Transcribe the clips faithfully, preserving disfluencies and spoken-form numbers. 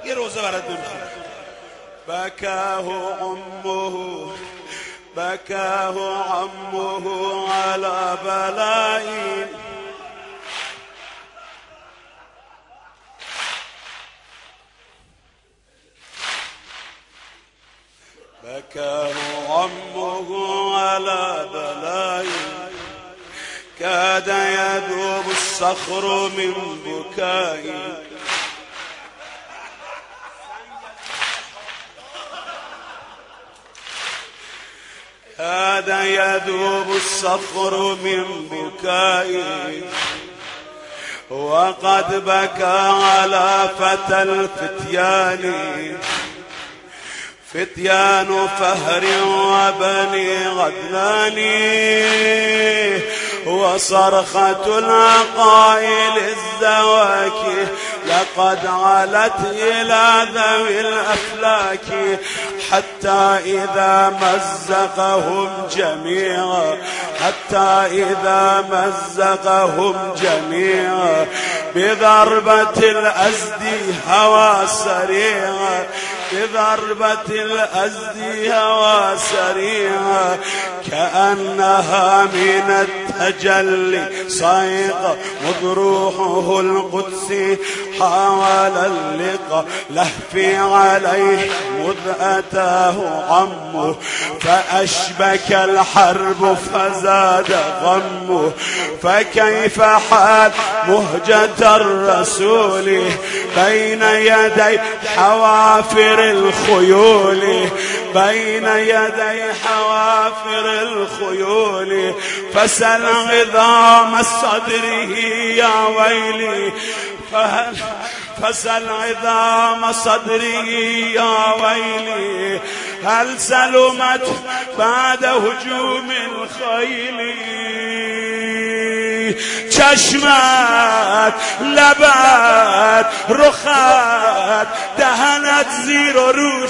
یه روزه برات بخونم. بكاه عمه بكاه عمه على بلائي بكاه عمه على بلائي كاد يذوب الصخر من بكائي كاد يذوب الصخر من بكائي وقد بكى على فتى الفتيان فتيان فهر وبني غدلان وصرخة العقائل الزواكي لقد علت إلى ذوي الأفلاك حتى إذا مزقهم جميعا حتى إذا مزقهم جميعا بضربة الأزد هوى سريعا بضربة الأزد هوى سريعا كأنها من التجلي صيقة مذ روحه القدسي حاول اللقاء لهفي عليه مذ أتاه عمه فأشبك الحرب فزاد غمه فكيف حال مهجة الرسول بين يدي حوافر الخيول بين يدي حوافر الخيول فسل عظام صدره يا ويلي فسل عظام صدره يا ويلي هل سلمت بعد هجوم الخيل چشمت لبت رخت دهنت زیر و روش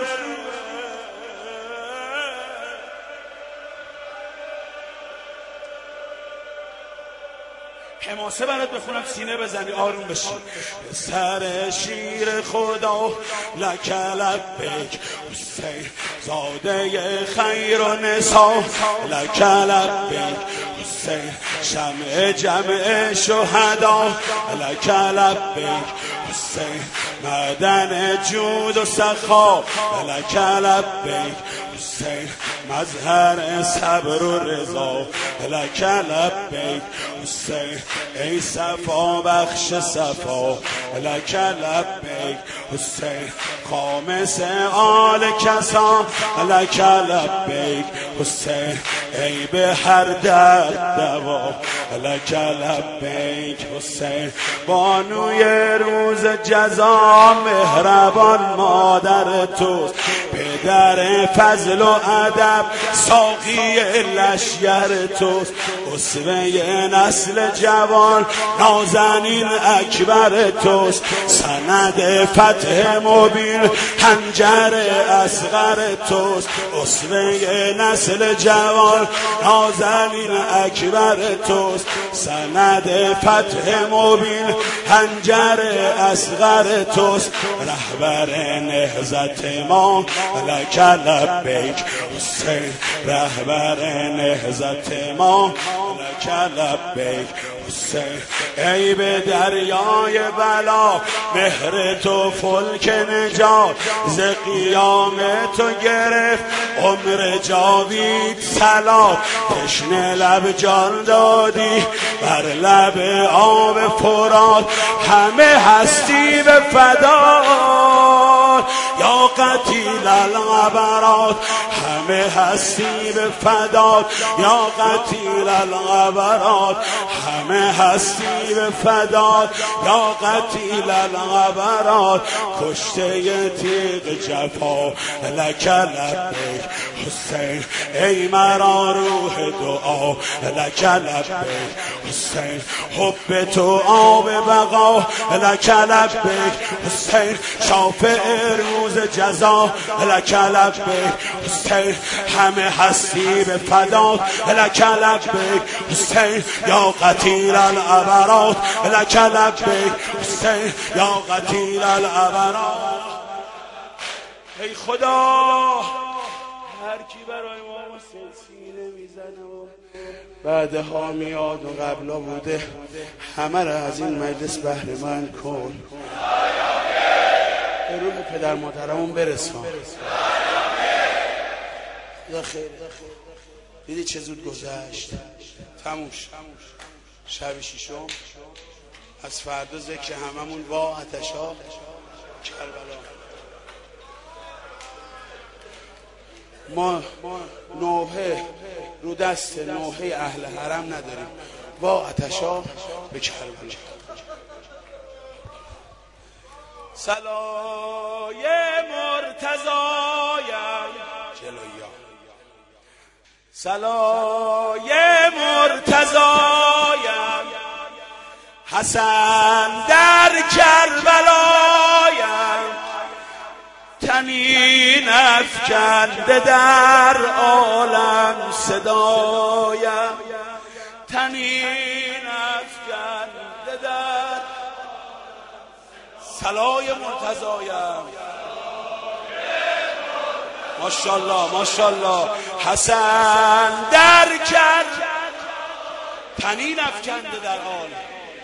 حماسه برات بخونم سینه بزنی آروم بشی سر شیر خدا لک لبیک حسین زاده خیر و نسا لک لبیک حسین شمع جمع شهدا لک لبیک حسین مدن جود و سخا لک لبیک حسین مظهر صبر و رضا لک لبیک حسین ای صفا بخش صفا لک لبیک حسین خامس آل کسا لک لبیک حسین ای به هر درد دوا لک لبیک حسین بانوی روز جزا مهربان مادر توست پدر فضل و ادب ساقی لشگر توست اسوه نسل جوان نازنین اکبر توست سند فتح مبین حنجر اصغر توست اسوه نسل جوان نازنین اکبر توست سند فتح مبین حنجر اصغر توست رهبر نهضت ما لک لبیک حسین رهبر نهضت ما لک لبیک حسین ای به دریای بلا مهر تو فلک نجات ز قیام تو گرفت عمر جاوید سلام تشنه لب جان دادی بر لب آب فرات همه هستی به فدا یا قتیل الغبرات همه هستی به فدات یا قتیل الغبرات همه هستی به فدات یا قتیل الغبرات کشته تیغ جفا لک لبیک حسین ای مرا روح دعا لک لبیک حسین حب تو آب بقا لک لبیک حسین شافع روز جزا نزا لک لبیک حسین، همه هستی به فدا لک لبیک حسین، یا قتیل الابرات لک لبیک حسین، یا قتیل الابرات. ای خدا هر کی برای ما حسین سینه میزنه و بعدها میاد و قبلا بوده همه را از این مجلس بهره مند کن. به روح پدر مادرمون برسان. یا خیر دیدی چه زود گذشت، تموش شب شیشم. از فردا ذکر هممون وا آتشا کربلا. ما نوحه رو دست نوحه اهل حرم نداریم، وا آتشا به کربلا. صلای مرتضایم جلویا، صلای مرتضایم حسن در کربلایم، تنین افکنده در عالم صدایم، تنین افکنده در صلای مرتضایم. ماشاءالله ماشاءالله. حسن در کرد تنین افکنده در عالم.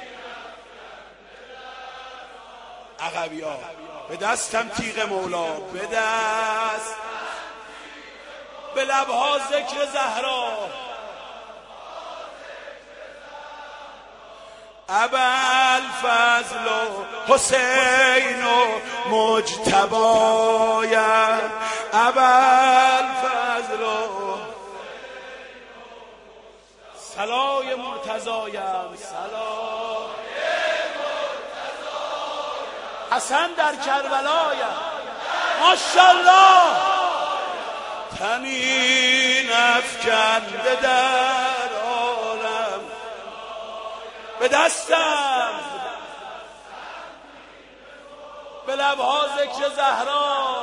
عقبی ها به دستم تیغ مولا، به دست به لبها ذکر زهرا، ابوالفضل و حسین و مجتبایم، ابوالفضل و صلای مرتضایم، صلای حسن در کربلایم. ماشاءالله. تنین افکنده در عالم، به دستم به لبها ذکر زهرا،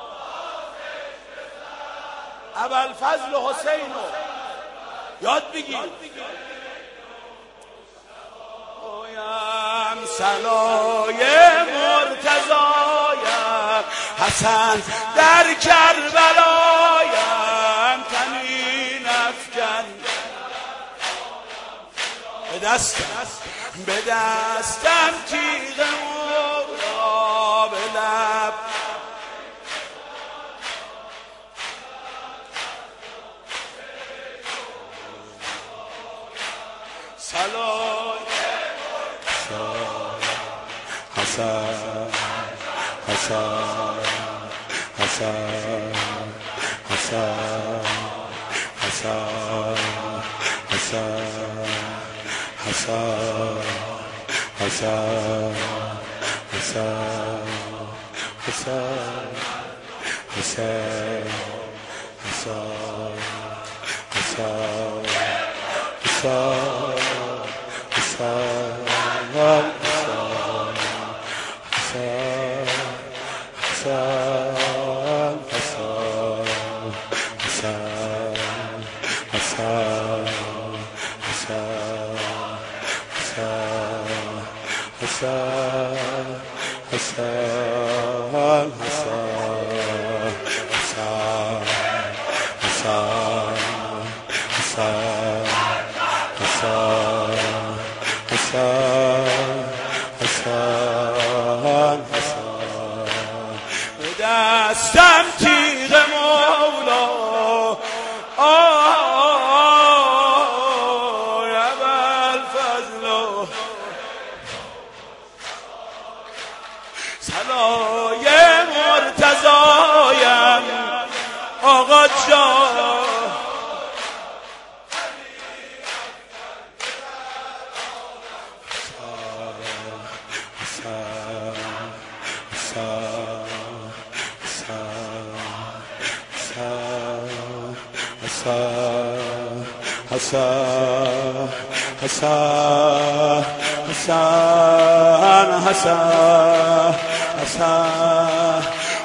ابوالفضل و حسین رو یاد بگیر. صلای مرتضایم حسن در کربلایم، تنین افکن به دستم به دستم تیغ مولا، به لب صلای حسن حسن حسن حسن حسن حسن حسن حسن حسن حسن حسن حسن حسن دستم تیغ مولا، آی ابوالفضل صلای مرتضایم آقا جان، حسن حسن حسن حسن حسن